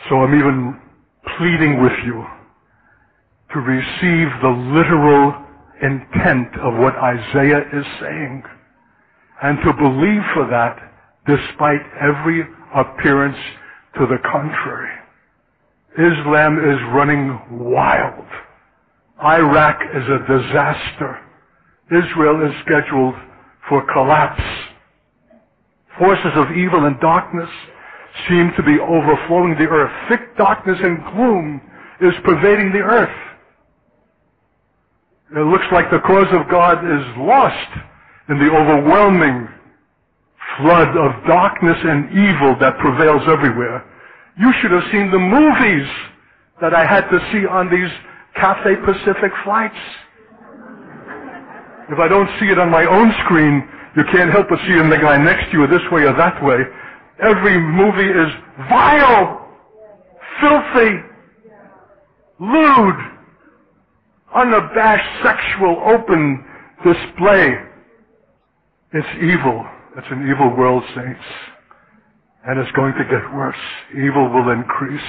So I'm even pleading with you to receive the literal intent of what Isaiah is saying, and to believe for that despite every appearance to the contrary. Islam is running wild. Iraq is a disaster. Israel is scheduled for collapse. Forces of evil and darkness seem to be overflowing the earth. Thick darkness and gloom is pervading the earth. It looks like the cause of God is lost in the overwhelming flood of darkness and evil that prevails everywhere. You should have seen the movies that I had to see on these Cathay Pacific flights. If I don't see it on my own screen, you can't help but see it in the guy next to you this way or that way. Every movie is vile, filthy, lewd, unabashed sexual open display. It's evil. It's an evil world, saints. And it's going to get worse. Evil will increase.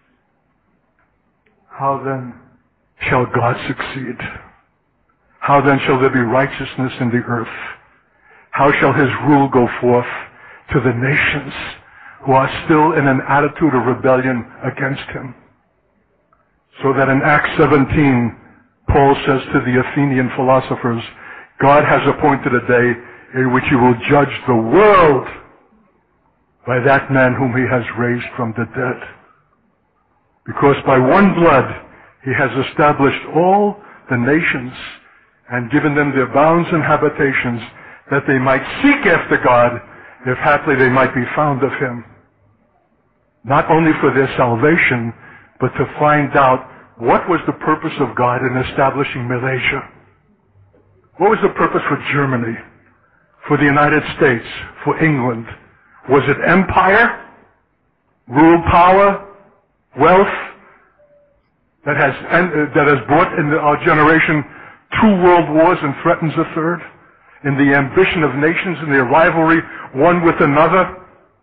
How then shall God succeed? How then shall there be righteousness in the earth? How shall his rule go forth to the nations who are still in an attitude of rebellion against him? So that in Acts 17, Paul says to the Athenian philosophers, God has appointed a day in which he will judge the world by that man whom he has raised from the dead. Because by one blood he has established all the nations and given them their bounds and habitations, that they might seek after God, if haply they might be found of him. Not only for their salvation, but to find out what was the purpose of God in establishing Malaysia. What was the purpose for Germany, for the United States, for England? Was it empire, rule, power, wealth that has brought in our generation 2 world wars and threatens a third? In the ambition of nations and their rivalry one with another?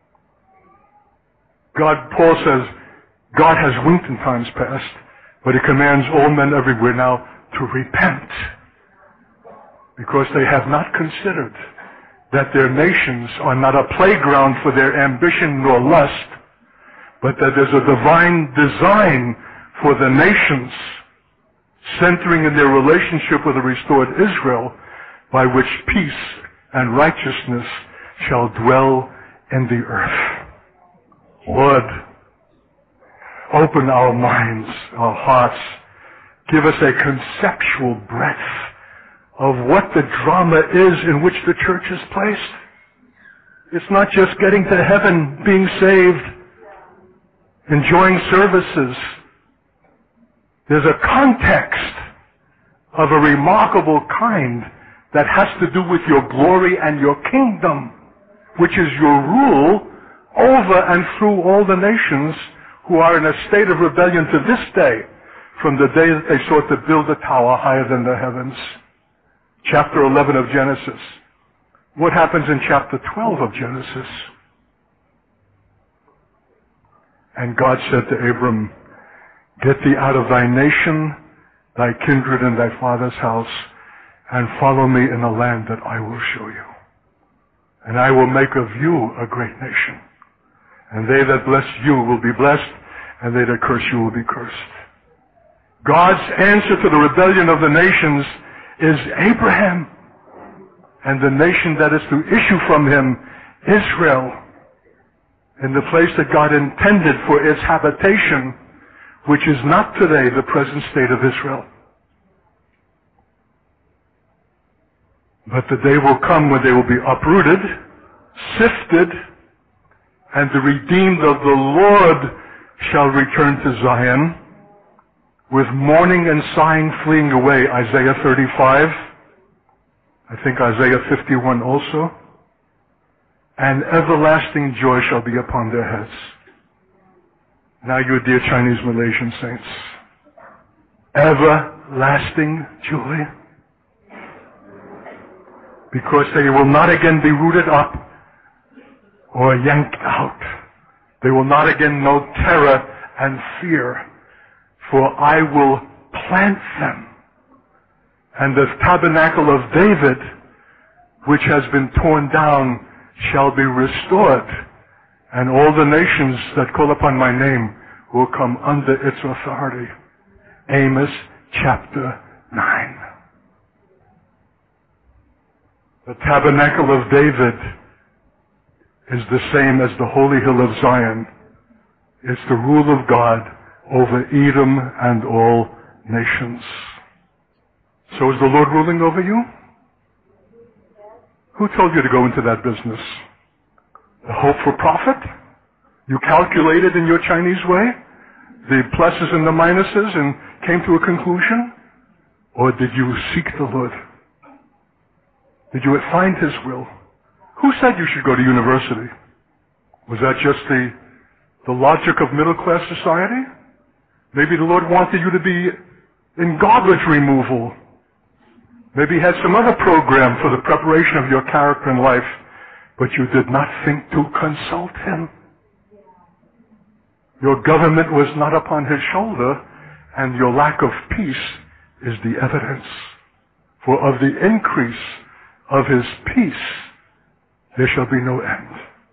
Paul says, God has winked in times past, but he commands all men everywhere now to repent, because they have not considered that their nations are not a playground for their ambition nor lust, but that there's a divine design for the nations, centering in their relationship with a restored Israel, by which peace and righteousness shall dwell in the earth. Lord, open our minds, our hearts, give us a conceptual breadth of what the drama is in which the church is placed. It's not just getting to heaven, being saved, enjoying services. There's a context of a remarkable kind that has to do with your glory and your kingdom, which is your rule over and through all the nations who are in a state of rebellion to this day, from the day that they sought to build a tower higher than the heavens. Chapter 11 of Genesis. What happens in chapter 12 of Genesis? And God said to Abram, get thee out of thy nation, thy kindred, and thy father's house, and follow me in a land that I will show you. And I will make of you a great nation. And they that bless you will be blessed, and they that curse you will be cursed. God's answer to the rebellion of the nations is Abraham, and the nation that is to issue from him, Israel, in the place that God intended for its habitation, which is not today the present state of Israel. But the day will come when they will be uprooted, sifted, and the redeemed of the Lord shall return to Zion, with mourning and sighing fleeing away. Isaiah 35, I think Isaiah 51 also. And everlasting joy shall be upon their heads. Now, you dear Chinese Malaysian saints, everlasting joy. Because they will not again be rooted up or yanked out. They will not again know terror and fear, for I will plant them. And the tabernacle of David, which has been torn down, shall be restored, and all the nations that call upon my name will come under its authority. Amos chapter 9. The tabernacle of David is the same as the holy hill of Zion. It's the rule of God over Edom and all nations. So is the Lord ruling over you? Who told you to go into that business? The hope for profit? You calculated in your Chinese way the pluses and the minuses and came to a conclusion? Or did you seek the Lord? Did you find His will? Who said you should go to university? Was that just the logic of middle-class society? Maybe the Lord wanted you to be in garbage removal. Maybe He had some other program for the preparation of your character and life, but you did not think to consult Him. Your government was not upon His shoulder, and your lack of peace is the evidence. For of the increase of His peace there shall be no end.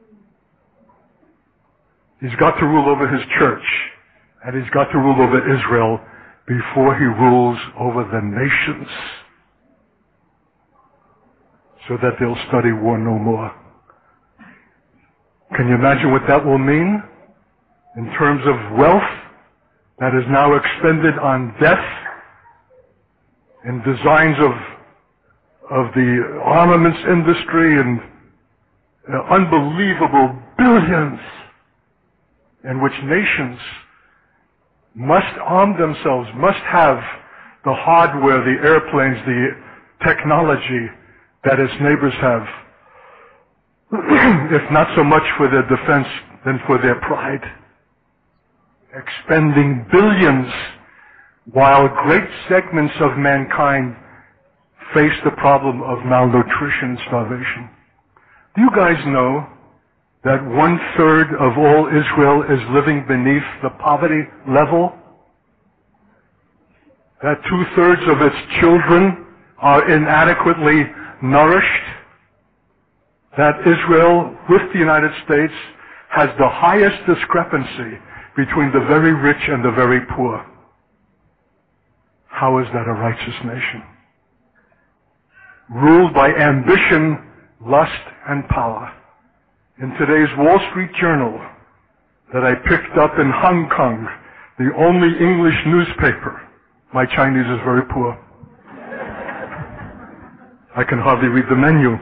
He's got to rule over His church, and He's got to rule over Israel before He rules over the nations, so that they'll study war no more. Can you imagine what that will mean in terms of wealth that is now expended on death in designs of the armaments industry and unbelievable billions in which nations must arm themselves, must have the hardware, the airplanes, the technology that its neighbors have, if not so much for their defense, then for their pride. Expending billions while great segments of mankind face the problem of malnutrition and starvation. Do you guys know that 1/3 of all Israel is living beneath the poverty level? That 2/3 of its children are inadequately nourished? That Israel, with the United States, has the highest discrepancy between the very rich and the very poor. How is that a righteous nation? Ruled by ambition, lust, and power. In today's Wall Street Journal that I picked up in Hong Kong, the only English newspaper, my Chinese is very poor. I can hardly read the menu.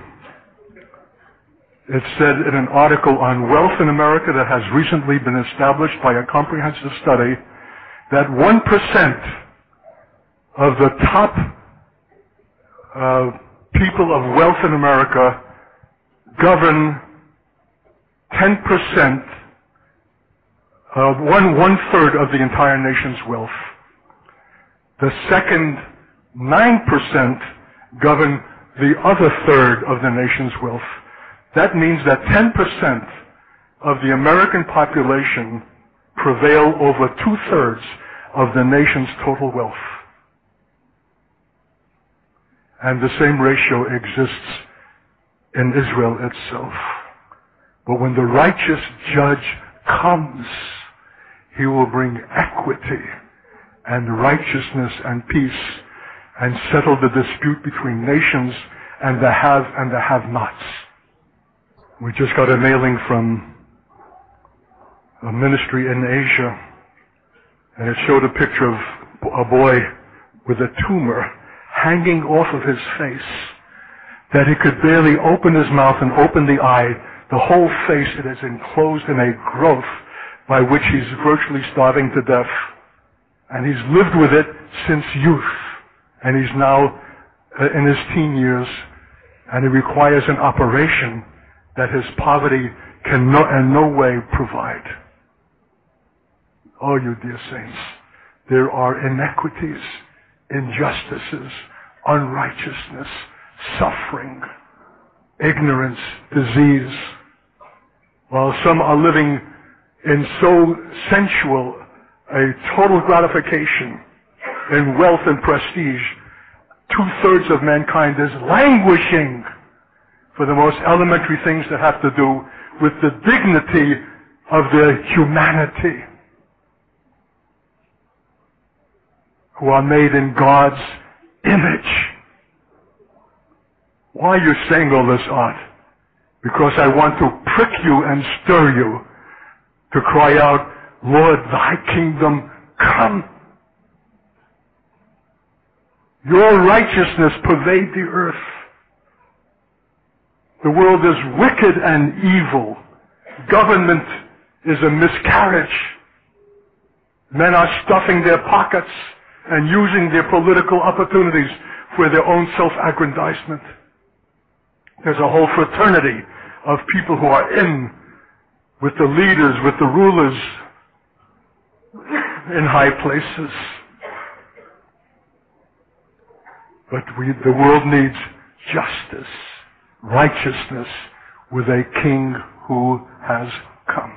It said in an article on wealth in America that has recently been established by a comprehensive study that 1% of the top people of wealth in America govern 10%, one-third of the entire nation's wealth. The second 9% govern the other third of the nation's wealth. That means that 10% of the American population prevail over 2/3 of the nation's total wealth. And the same ratio exists in Israel itself. But when the righteous judge comes, he will bring equity and righteousness and peace and settle the dispute between nations and the have and the have-nots. We just got a mailing from a ministry in Asia, and it showed a picture of a boy with a tumor hanging off of his face, that he could barely open his mouth and open the eye. The whole face, it is enclosed in a growth by which he's virtually starving to death. And he's lived with it since youth. And he's now in his teen years, and he requires an operation that his poverty can in no way provide. Oh, you dear saints, there are inequities, injustices, unrighteousness, suffering, ignorance, disease, while some are living in so sensual a total gratification in wealth and prestige, 2/3 of mankind is languishing for the most elementary things that have to do with the dignity of their humanity, who are made in God's image. Why are you saying all this, Art? Because I want to prick you and stir you to cry out, Lord, thy kingdom come. Your righteousness pervade the earth. The world is wicked and evil. Government is a miscarriage. Men are stuffing their pockets and using their political opportunities for their own self-aggrandizement. There's a whole fraternity of people who are in with the leaders, with the rulers in high places. But the world needs justice, righteousness, with a king who has come.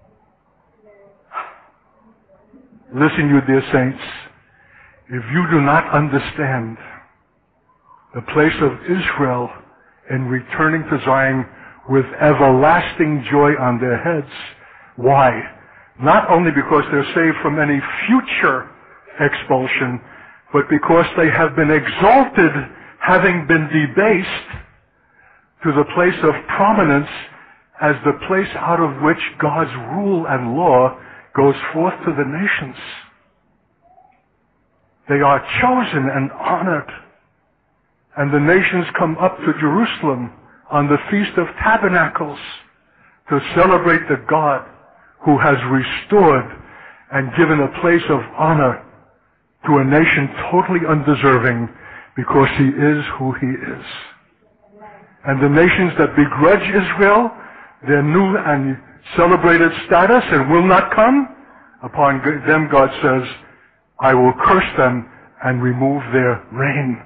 Listen, you dear saints, if you do not understand the place of Israel in returning to Zion with everlasting joy on their heads, why? Not only because they're saved from any future expulsion, but because they have been exalted, having been debased, to the place of prominence as the place out of which God's rule and law goes forth to the nations. They are chosen and honored, and the nations come up to Jerusalem on the Feast of Tabernacles to celebrate the God who has restored and given a place of honor to a nation totally undeserving because he is who he is. And the nations that begrudge Israel their new and celebrated status and will not come, upon them God says, I will curse them and remove their reign.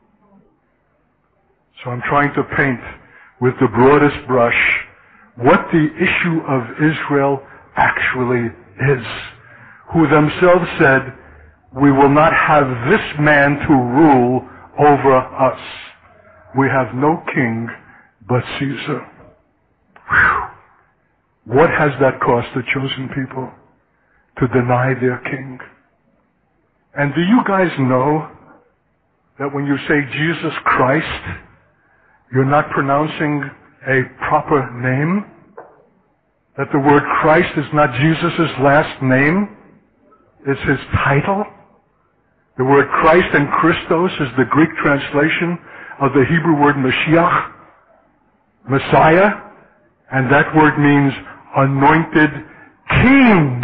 So I'm trying to paint with the broadest brush what the issue of Israel actually is, who themselves said, we will not have this man to rule over us. We have no king but Caesar. Whew. What has that cost the chosen people? To deny their king. And do you guys know that when you say Jesus Christ, you're not pronouncing a proper name? That the word Christ is not Jesus' last name? It's his title? The word Christ and Christos is the Greek translation of the Hebrew word Mashiach, Messiah, and that word means anointed king.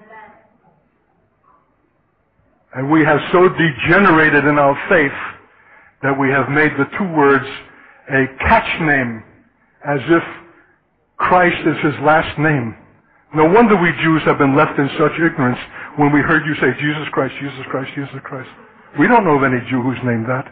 And we have so degenerated in our faith that we have made the two words a catch name, as if Christ is his last name. No wonder we Jews have been left in such ignorance when we heard you say Jesus Christ, Jesus Christ, Jesus Christ. We don't know of any Jew who's named that.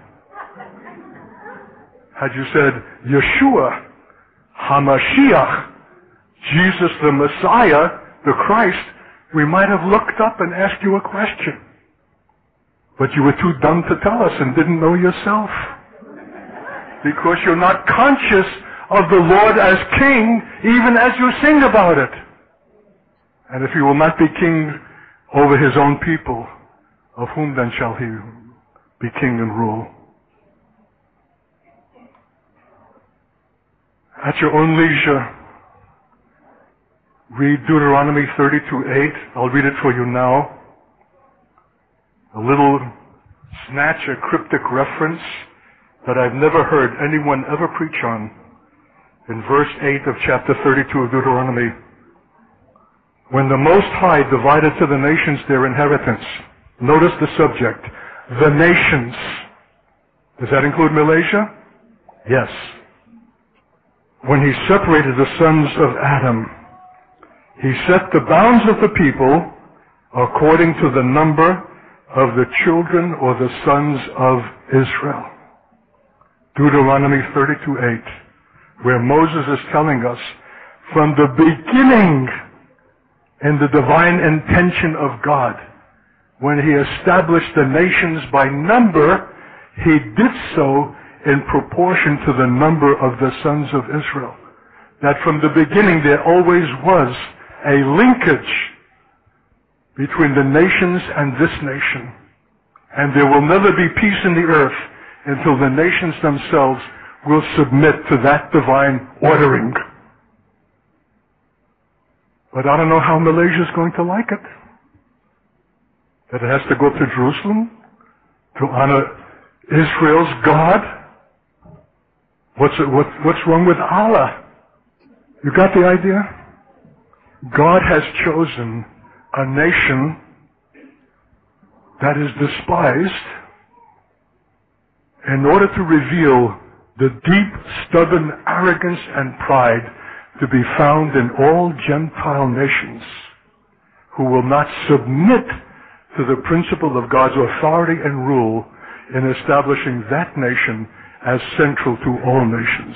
Had you said Yeshua, HaMashiach, Jesus the Messiah, the Christ, we might have looked up and asked you a question. But you were too dumb to tell us and didn't know yourself. Because you're not conscious of the Lord as King, even as you sing about it. And if he will not be king over his own people, of whom then shall he be king and rule? At your own leisure, read Deuteronomy 32:8. I'll read it for you now. A little snatch, a cryptic reference that I've never heard anyone ever preach on. In verse 8 of chapter 32 of Deuteronomy, when the Most High divided to the nations their inheritance, notice the subject, the nations. Does that include Malaysia? Yes. When he separated the sons of Adam, he set the bounds of the people according to the number of the children or the sons of Israel. Deuteronomy 32:8, where Moses is telling us, from the beginning, in the divine intention of God. When he established the nations by number, he did so in proportion to the number of the sons of Israel. That from the beginning there always was a linkage between the nations and this nation. And there will never be peace in the earth until the nations themselves will submit to that divine ordering. But I don't know how Malaysia is going to like it. That it has to go to Jerusalem to honor Israel's God. What's wrong with Allah? You got the idea? God has chosen a nation that is despised in order to reveal the deep, stubborn arrogance and pride to be found in all Gentile nations who will not submit to the principle of God's authority and rule in establishing that nation as central to all nations.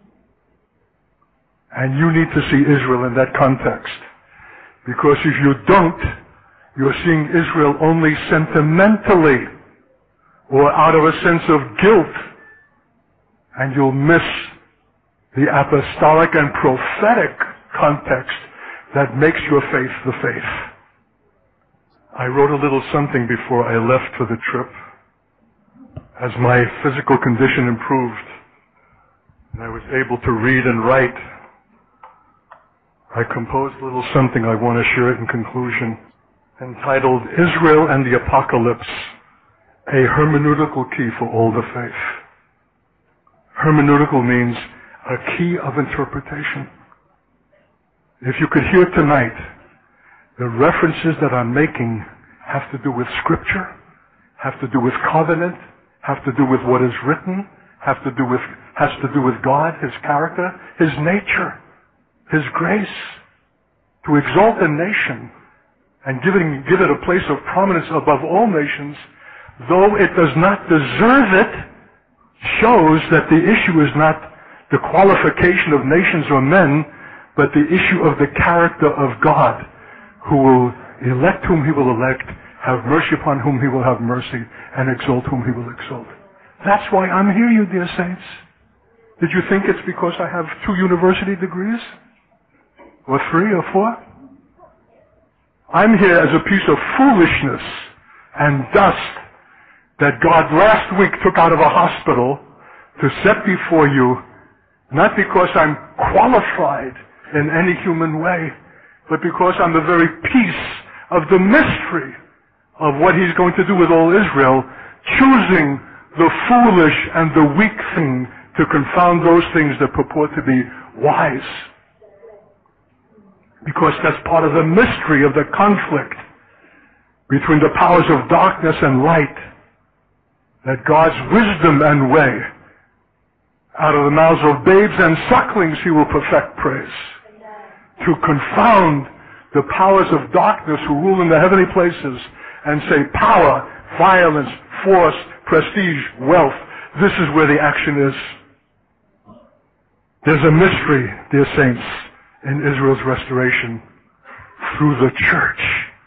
And you need to see Israel in that context. Because if you don't, you're seeing Israel only sentimentally or out of a sense of guilt, and you'll miss the apostolic and prophetic context that makes your faith the faith. I wrote a little something before I left for the trip. As my physical condition improved and I was able to read and write, I composed a little something. I want to share it in conclusion, entitled Israel and the Apocalypse, a hermeneutical key for all the faith. Hermeneutical means a key of interpretation. If you could hear tonight, the references that I'm making have to do with Scripture, have to do with covenant, have to do with what is written, has to do with God, His character, His nature, His grace, to exalt a nation and give it a place of prominence above all nations, though it does not deserve it, shows that the issue is not the qualification of nations or men, but the issue of the character of God, who will elect whom He will elect, have mercy upon whom He will have mercy, and exalt whom He will exalt. That's why I'm here, you dear saints. Did you think it's because I have 2 university degrees? Or 3 or 4? I'm here as a piece of foolishness and dust that God last week took out of a hospital to set before you, not because I'm qualified in any human way, but because I'm the very piece of the mystery of what He's going to do with all Israel, choosing the foolish and the weak thing to confound those things that purport to be wise. Because that's part of the mystery of the conflict between the powers of darkness and light, that God's wisdom and way, out of the mouths of babes and sucklings He will perfect praise, to confound the powers of darkness who rule in the heavenly places and say power, violence, force, prestige, wealth, this is where the action is. There's a mystery, dear saints, in Israel's restoration through the church.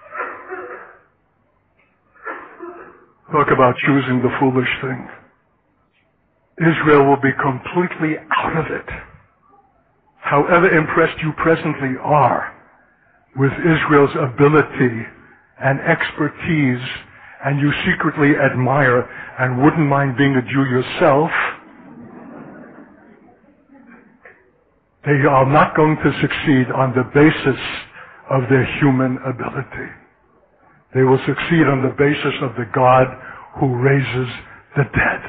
Talk about choosing the foolish thing. Israel will be completely out of it. However impressed you presently are with Israel's ability and expertise, and you secretly admire and wouldn't mind being a Jew yourself, they are not going to succeed on the basis of their human ability. They will succeed on the basis of the God who raises the dead.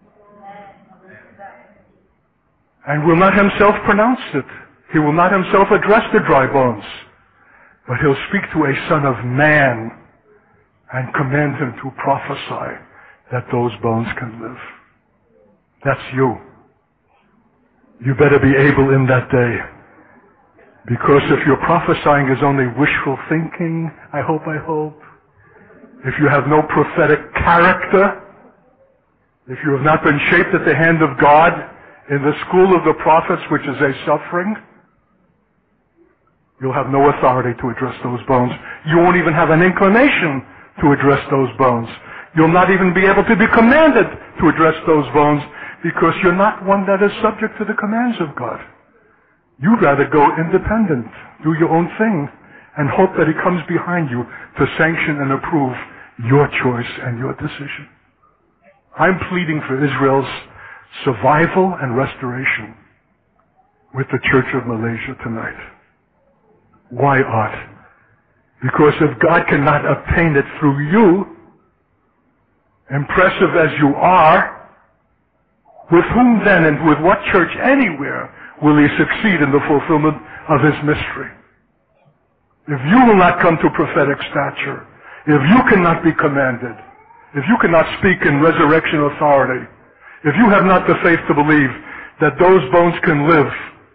And will not Himself pronounce it. He will not Himself address the dry bones. But He'll speak to a Son of Man and command him to prophesy that those bones can live. That's you. You better be able in that day. Because if your prophesying is only wishful thinking, I hope, if you have no prophetic character, if you have not been shaped at the hand of God in the school of the prophets, which is a suffering, You'll have no authority to address those bones. You won't even have an inclination to address those bones. You'll not even be able to be commanded to address those bones because you're not one that is subject to the commands of God. You'd rather go independent, do your own thing, and hope that He comes behind you to sanction and approve your choice and your decision. I'm pleading for Israel's survival and restoration with the Church of Malaysia tonight. Why, Art? Because if God cannot obtain it through you, impressive as you are, with whom then and with what church anywhere will He succeed in the fulfillment of His mystery? If you will not come to prophetic stature, if you cannot be commanded, if you cannot speak in resurrection authority, if you have not the faith to believe that those bones can live,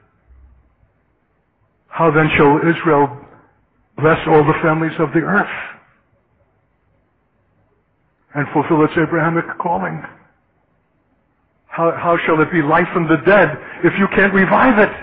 how then shall Israel bless all the families of the earth and fulfill its Abrahamic calling? How shall it be life from the dead if you can't revive it?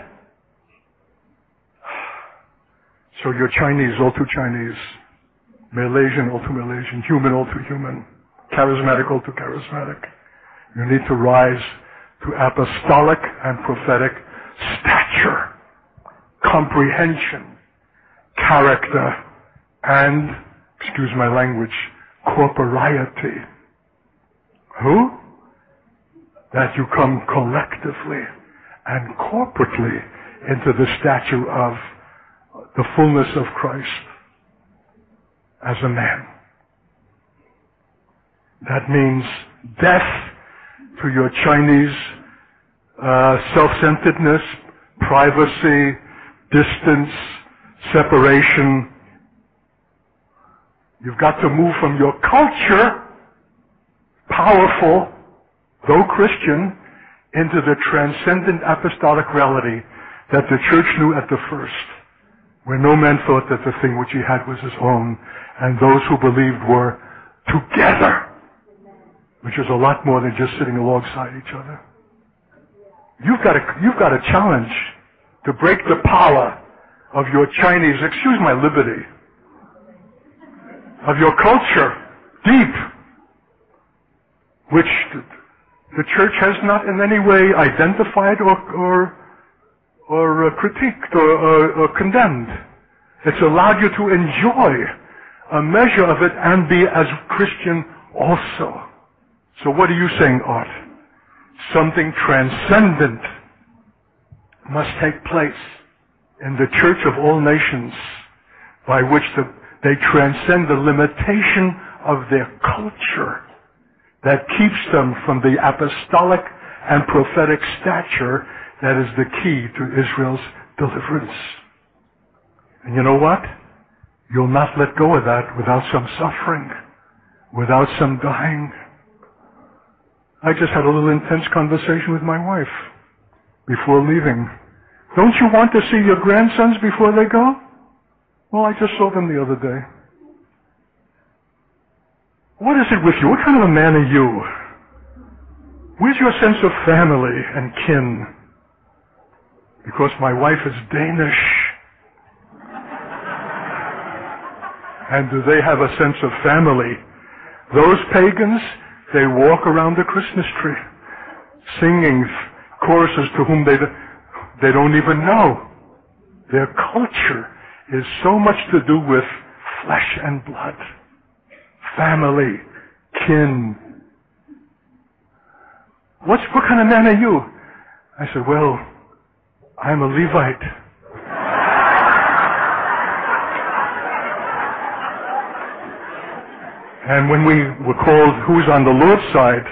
So you're Chinese, all too Chinese. Malaysian, all too Malaysian. Human, all too human. Charismatic, all too charismatic. You need to rise to apostolic and prophetic stature, comprehension, character, and, excuse my language, corporeity. Who? That you come collectively and corporately into the stature of the fullness of Christ as a man. That means death to your Chinese self-centeredness, privacy, distance, separation. You've got to move from your culture, powerful, though Christian, into the transcendent apostolic reality that the church knew at the first, where no man thought that the thing which he had was his own, and those who believed were together, which is a lot more than just sitting alongside each other. You've got a challenge to break the power of your Chinese, excuse my liberty, of your culture, deep, which the church has not in any way identified or critiqued or condemned. It's allowed you to enjoy a measure of it and be as Christian also. So what are you saying, Art? Something transcendent must take place in the church of all nations by which they transcend the limitation of their culture that keeps them from the apostolic and prophetic stature that is the key to Israel's deliverance. And you know what? You'll not let go of that without some suffering, without some dying. I just had a little intense conversation with my wife before leaving. Don't you want to see your grandsons before they go? Well, I just saw them the other day. What is it with you? What kind of a man are you? Where's your sense of family and kin? Because my wife is Danish. And do they have a sense of family? Those pagans, they walk around the Christmas tree, singing choruses to whom they don't even know. Their culture is so much to do with flesh and blood, family, kin. What kind of man are you? I said, well, I'm a Levite. And when we were called, who's on the Lord's side,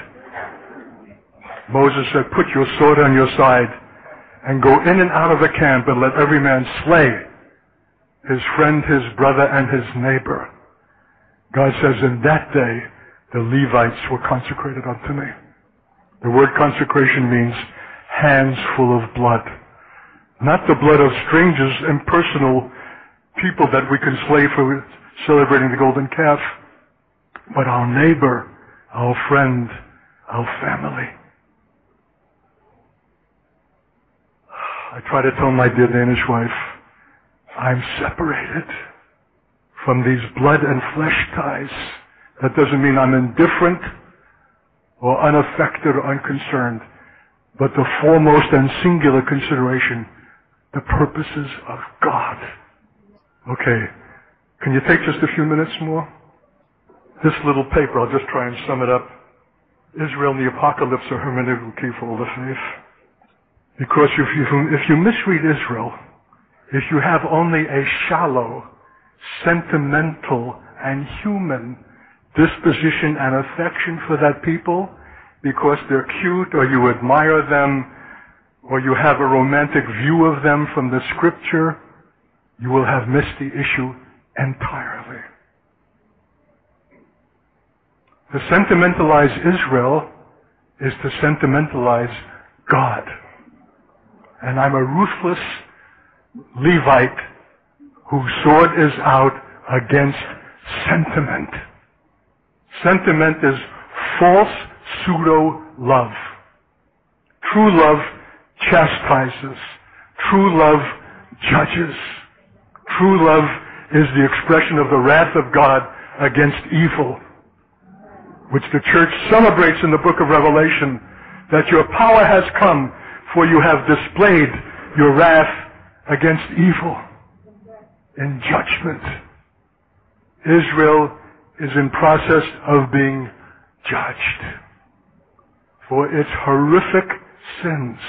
Moses said, put your sword on your side and go in and out of the camp and let every man slay his friend, his brother, and his neighbor. God says, in that day, the Levites were consecrated unto me. The word consecration means hands full of blood. Not the blood of strangers, impersonal people that we can slay for celebrating the golden calf, but our neighbor, our friend, our family. I try to tell my dear Danish wife, I'm separated from these blood and flesh ties. That doesn't mean I'm indifferent or unaffected or unconcerned, but the foremost and singular consideration, the purposes of God. Okay, can you take just a few minutes more? This little paper, I'll just try and sum it up. Israel and the Apocalypse are hermeneutical key for all the faith. Because if you misread Israel, if you have only a shallow, sentimental, and human disposition and affection for that people, because they're cute, or you admire them, or you have a romantic view of them from the scripture, you will have missed the issue entirely. To sentimentalize Israel is to sentimentalize God. And I'm a ruthless Levite whose sword is out against sentiment. Sentiment is false pseudo-love. True love chastises. True love judges. True love is the expression of the wrath of God against evil, which the church celebrates in the book of Revelation, that your power has come, for you have displayed your wrath against evil in judgment. Israel is in process of being judged for its horrific sins,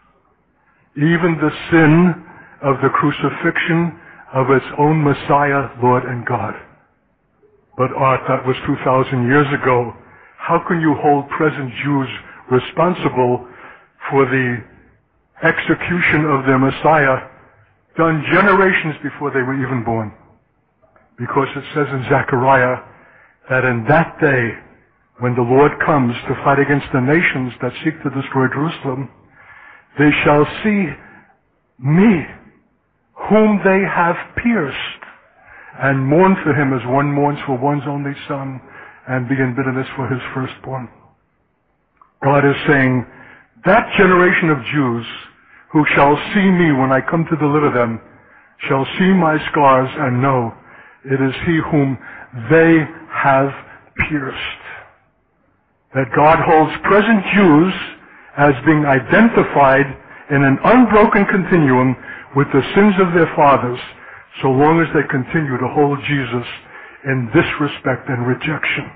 even the sin of the crucifixion of its own Messiah, Lord and God. But art, that was 2,000 years ago. How can you hold present Jews responsible for the execution of their Messiah done generations before they were even born? Because it says in Zechariah that in that day, when the Lord comes to fight against the nations that seek to destroy Jerusalem, they shall see me, whom they have pierced, and mourn for him as one mourns for one's only son, and be in bitterness for his firstborn. God is saying, that generation of Jews who shall see me when I come to deliver them shall see my scars and know it is he whom they have pierced. That God holds present Jews as being identified in an unbroken continuum with the sins of their fathers, so long as they continue to hold Jesus in disrespect and rejection.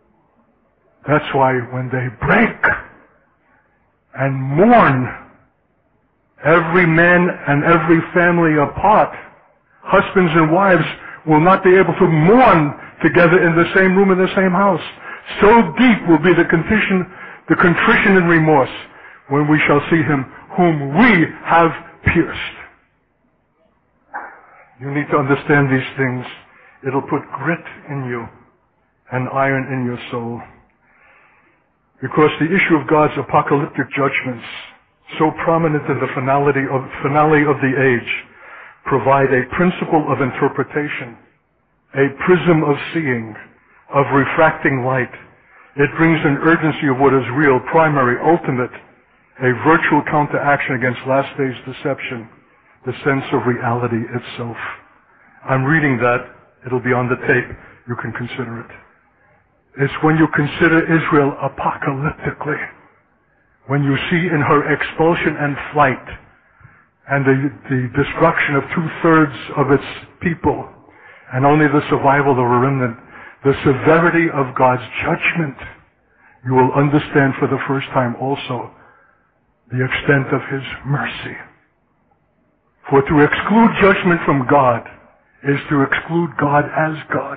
That's why when they break and mourn, every man and every family apart, husbands and wives will not be able to mourn together in the same room in the same house. So deep will be the contrition and remorse when we shall see him whom we have pierced. You need to understand these things. It'll put grit in you and iron in your soul. Because the issue of God's apocalyptic judgments, so prominent in the finale of the age, provide a principle of interpretation, a prism of seeing, of refracting light. It brings an urgency of what is real, primary, ultimate, a virtual counteraction against last day's deception, the sense of reality itself. I'm reading that. It'll be on the tape. You can consider it. It's when you consider Israel apocalyptically, when you see in her expulsion and flight and the destruction of 2/3 of its people and only the survival of a remnant, the severity of God's judgment, you will understand for the first time also the extent of his mercy. For to exclude judgment from God is to exclude God as God.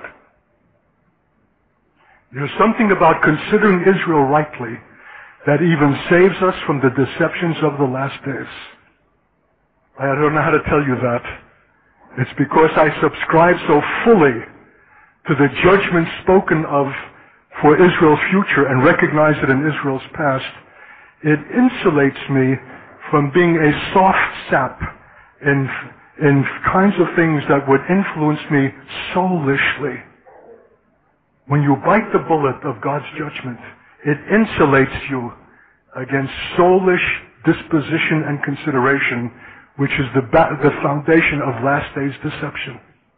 There's something about considering Israel rightly that even saves us from the deceptions of the last days. I don't know how to tell you that. It's because I subscribe so fully to the judgment spoken of for Israel's future and recognize it in Israel's past. It insulates me from being a soft sap in kinds of things that would influence me soulishly. When you bite the bullet of God's judgment, it insulates you against soulish disposition and consideration, which is the foundation of last days deception.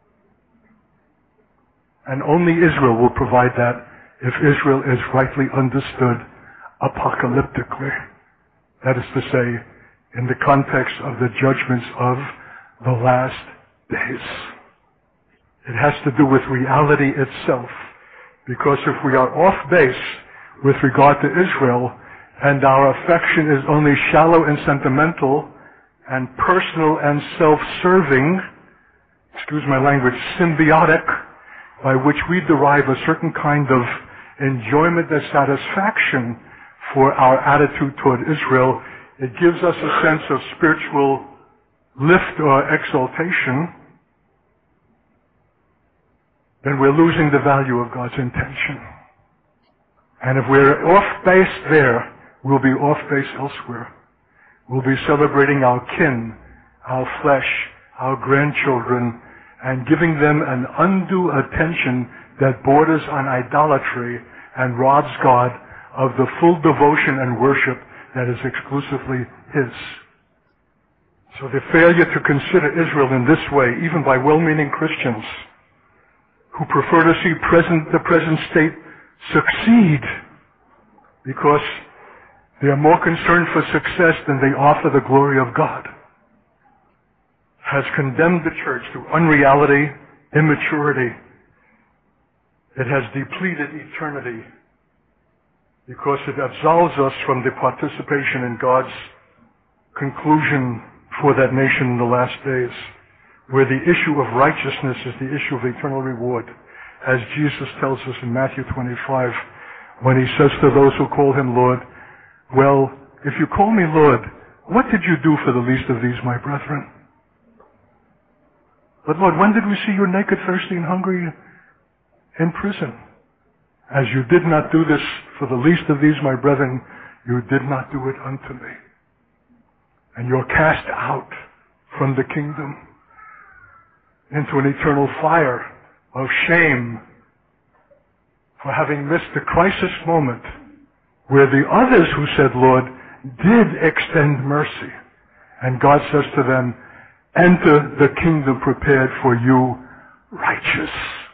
And only Israel will provide that if Israel is rightly understood apocalyptically. That is to say, in the context of the judgments of the last days. It has to do with reality itself. Because if we are off base with regard to Israel, and our affection is only shallow and sentimental, and personal and self-serving, excuse my language, symbiotic, by which we derive a certain kind of enjoyment and satisfaction for our attitude toward Israel, it gives us a sense of spiritual lift or exaltation, then we're losing the value of God's intention. And if we're off base there, we'll be off base elsewhere. We'll be celebrating our kin, our flesh, our grandchildren, and giving them an undue attention that borders on idolatry and robs God of the full devotion and worship that is exclusively His. So the failure to consider Israel in this way, even by well-meaning Christians who prefer to see the present state succeed because they are more concerned for success than they are for the glory of God, has condemned the church to unreality, immaturity. It has depleted eternity because it absolves us from the participation in God's conclusion for that nation in the last days, where the issue of righteousness is the issue of eternal reward, as Jesus tells us in Matthew 25, when He says to those who call Him Lord, well, if you call me Lord, what did you do for the least of these, my brethren? But Lord, when did we see you naked, thirsty, and hungry in prison? As you did not do this for the least of these, my brethren, you did not do it unto me. And you're cast out from the kingdom into an eternal fire of shame for having missed the crisis moment where the others who said, Lord, did extend mercy. And God says to them, enter the kingdom prepared for you, righteous.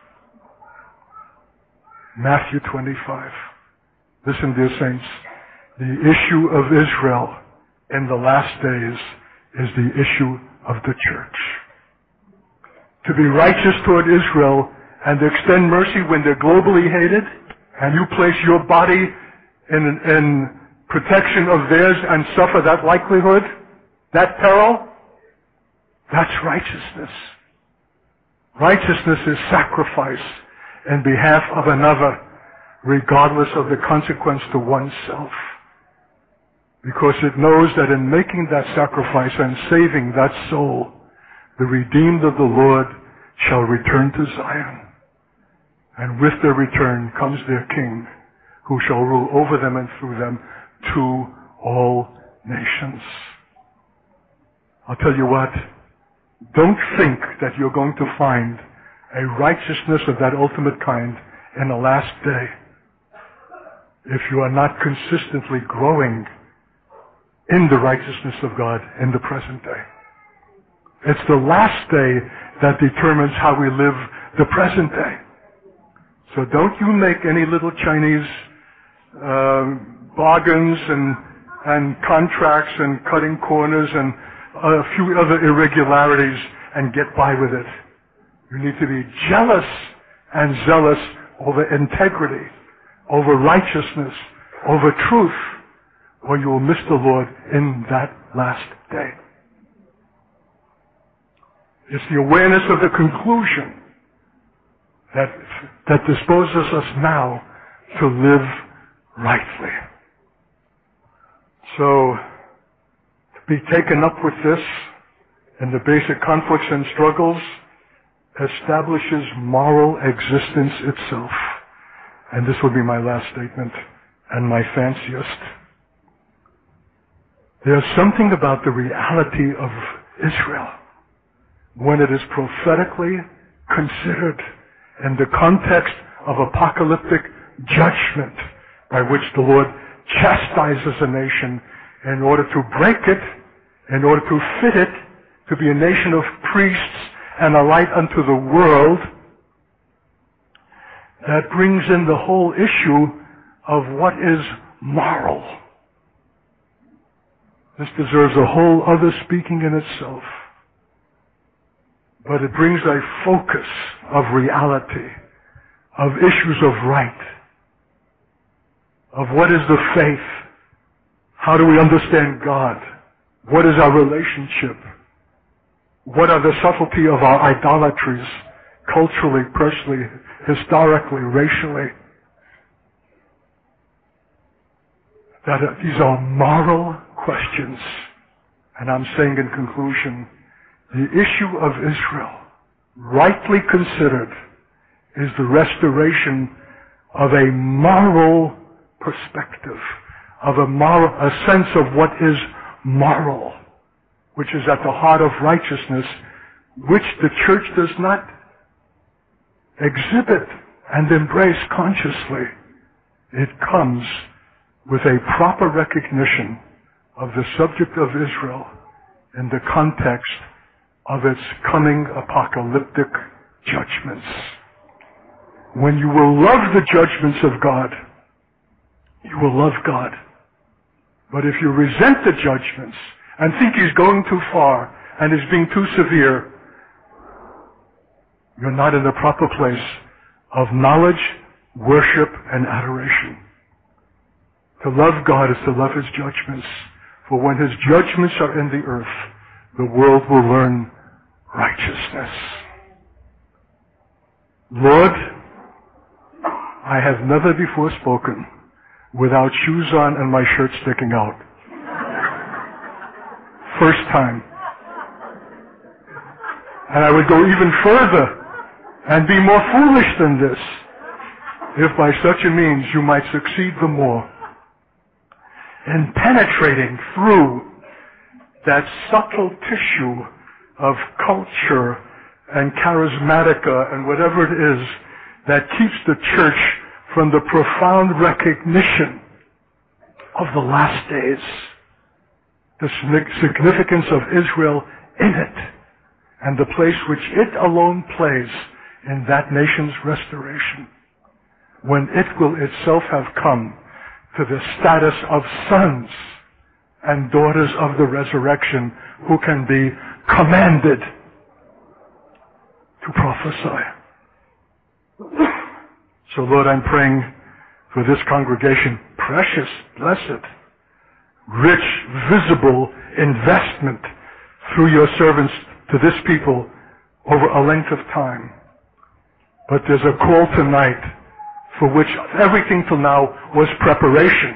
Matthew 25. Listen, dear saints, the issue of Israel in the last days is the issue of the church. To be righteous toward Israel and extend mercy when they're globally hated, and you place your body in protection of theirs and suffer that likelihood, that peril, that's righteousness. Righteousness is sacrifice in behalf of another, regardless of the consequence to oneself. Because it knows that in making that sacrifice and saving that soul, the redeemed of the Lord shall return to Zion. And with their return comes their King, who shall rule over them and through them to all nations. I'll tell you what, don't think that you're going to find a righteousness of that ultimate kind in the last day if you are not consistently growing in the righteousness of God in the present day. It's the last day that determines how we live the present day. So don't you make any little Chinese bargains and contracts and cutting corners and a few other irregularities and get by with it. You need to be jealous and zealous over integrity, over righteousness, over truth, or you will miss the Lord in that last day. It's the awareness of the conclusion that disposes us now to live rightly. So, to be taken up with this in the basic conflicts and struggles establishes moral existence itself. And this will be my last statement and my fanciest. There's something about the reality of Israel when it is prophetically considered in the context of apocalyptic judgment by which the Lord chastises a nation in order to break it, in order to fit it to be a nation of priests and a light unto the world, that brings in the whole issue of what is moral. This deserves a whole other speaking in itself. But it brings a focus of reality, of issues of right, of what is the faith, how do we understand God, what is our relationship, what are the subtlety of our idolatries, culturally, personally, historically, racially. These are moral questions. And I'm saying in conclusion, the issue of Israel, rightly considered, is the restoration of a moral perspective, of a sense of what is moral, which is at the heart of righteousness, which the church does not exhibit and embrace consciously. It comes with a proper recognition of the subject of Israel in the context of its coming apocalyptic judgments. When you will love the judgments of God, you will love God. But if you resent the judgments and think He's going too far and is being too severe, you're not in the proper place of knowledge, worship, and adoration. To love God is to love His judgments. For when His judgments are in the earth, the world will learn righteousness. Lord, I have never before spoken without shoes on and my shirt sticking out. First time. And I would go even further and be more foolish than this, if by such a means you might succeed the more in penetrating through that subtle tissue of culture and charismatica and whatever it is that keeps the church from the profound recognition of the last days, the significance of Israel in it, and the place which it alone plays in that nation's restoration, when it will itself have come to the status of sons and daughters of the resurrection who can be commanded to prophesy. So Lord, I'm praying for this congregation, precious, blessed, rich, visible investment through your servants to this people over a length of time. But there's a call tonight for which everything till now was preparation.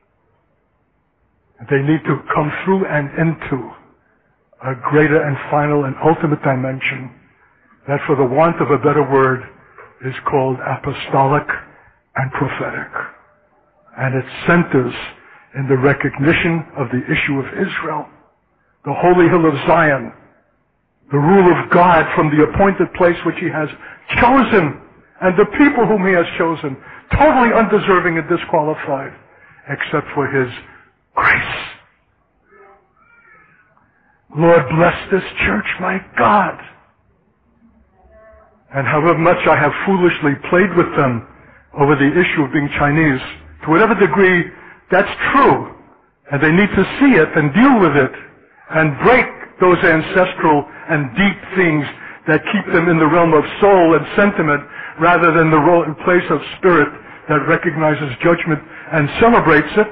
They need to come through and into a greater and final and ultimate dimension that, for the want of a better word, is called apostolic and prophetic. And it centers in the recognition of the issue of Israel, the holy hill of Zion, the rule of God from the appointed place which He has chosen, and the people whom He has chosen, totally undeserving and disqualified, except for His grace. Lord, bless this church, my God. And however much I have foolishly played with them over the issue of being Chinese, to whatever degree that's true, and they need to see it and deal with it, and break those ancestral and deep things that keep them in the realm of soul and sentiment, rather than the place of spirit that recognizes judgment and celebrates it.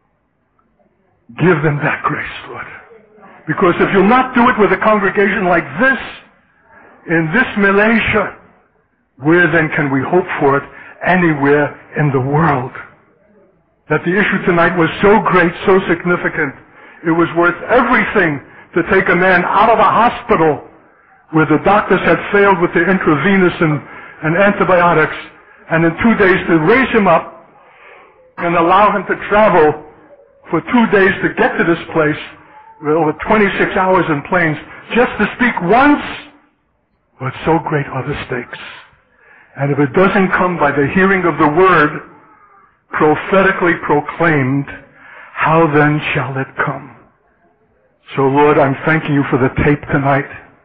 Give them that grace, Lord. Because if you'll not do it with a congregation like this, in this Malaysia, where then can we hope for it anywhere in the world? That the issue tonight was so great, so significant, it was worth everything to take a man out of a hospital where the doctors had failed with their intravenous and antibiotics, and in 2 days to raise him up and allow him to travel for 2 days to get to this place with over 26 hours in planes just to speak once. But so great are the stakes. And if it doesn't come by the hearing of the word prophetically proclaimed, how then shall it come? So Lord, I'm thanking you for the tape tonight.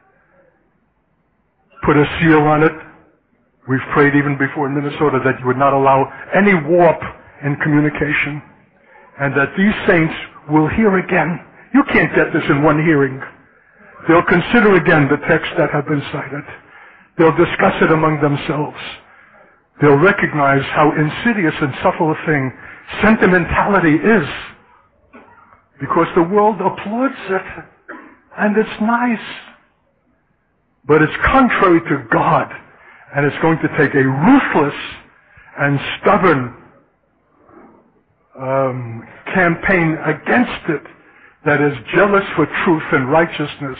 Put a seal on it. We've prayed even before in Minnesota that you would not allow any warp in communication, and that these saints will hear again. You can't get this in one hearing. They'll consider again the texts that have been cited. They'll discuss it among themselves. They'll recognize how insidious and subtle a thing sentimentality is, because the world applauds it, and it's nice. But it's contrary to God, and it's going to take a ruthless and stubborn campaign against it that is jealous for truth and righteousness,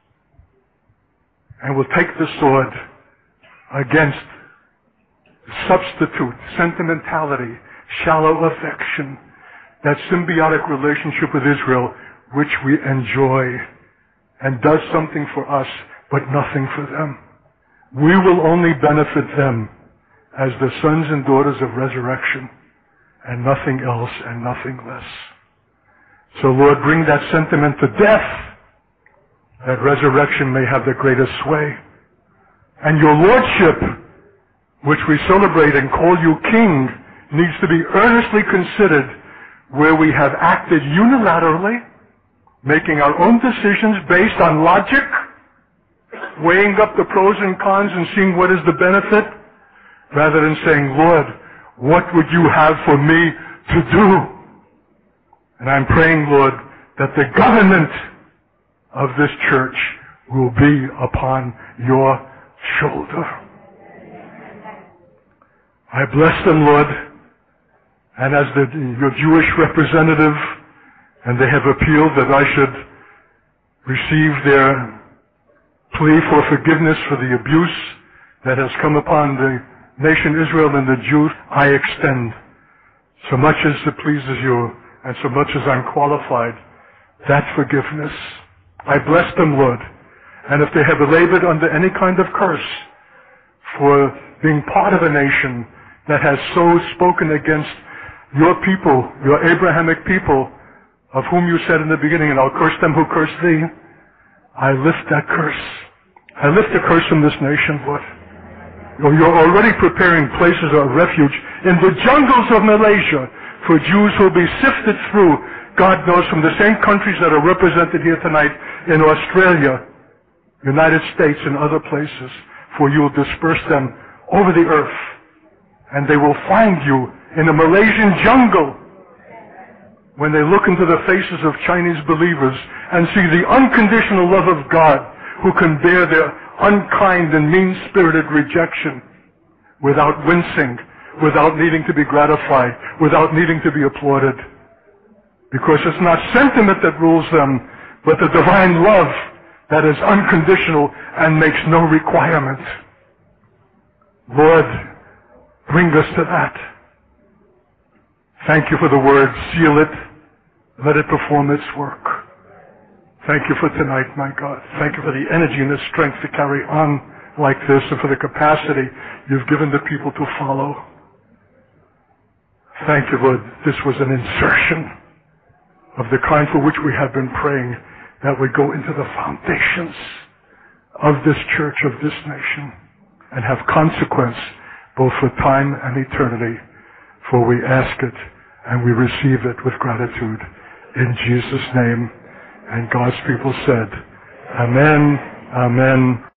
and will take the sword against substitute, sentimentality, shallow affection, that symbiotic relationship with Israel which we enjoy and does something for us but nothing for them. We will only benefit them as the sons and daughters of resurrection, and nothing else and nothing less. So Lord, bring that sentiment to death, that resurrection may have the greatest sway. And your lordship, which we celebrate and call you King, needs to be earnestly considered where we have acted unilaterally, making our own decisions based on logic, weighing up the pros and cons and seeing what is the benefit, rather than saying, Lord, what would you have for me to do? And I'm praying, Lord, that the government of this church will be upon your shoulder. I bless them, Lord, and as your Jewish representative, and they have appealed that I should receive their plea for forgiveness for the abuse that has come upon the nation Israel and the Jews, I extend, so much as it pleases you and so much as I'm qualified, that forgiveness. I bless them, Lord, and if they have labored under any kind of curse for being part of a nation that has so spoken against your people, your Abrahamic people, of whom you said in the beginning, and I'll curse them who curse thee, I lift that curse. I lift the curse from this nation, Lord. You're already preparing places of refuge in the jungles of Malaysia for Jews who will be sifted through, God knows, from the same countries that are represented here tonight in Australia, United States, and other places, for you will disperse them over the earth, and they will find you in a Malaysian jungle when they look into the faces of Chinese believers and see the unconditional love of God, who can bear their unkind and mean-spirited rejection without wincing, without needing to be gratified, without needing to be applauded. Because it's not sentiment that rules them, but the divine love that is unconditional and makes no requirement. Lord, bring us to that. Thank you for the word. Seal it. Let it perform its work. Thank you for tonight, my God. Thank you for the energy and the strength to carry on like this, and for the capacity you've given the people to follow. Thank you, Lord. This was an insertion of the kind for which we have been praying, that would go into the foundations of this church, of this nation, and have consequence both for time and eternity. For we ask it and we receive it with gratitude. In Jesus' name. And God's people said, Amen, Amen.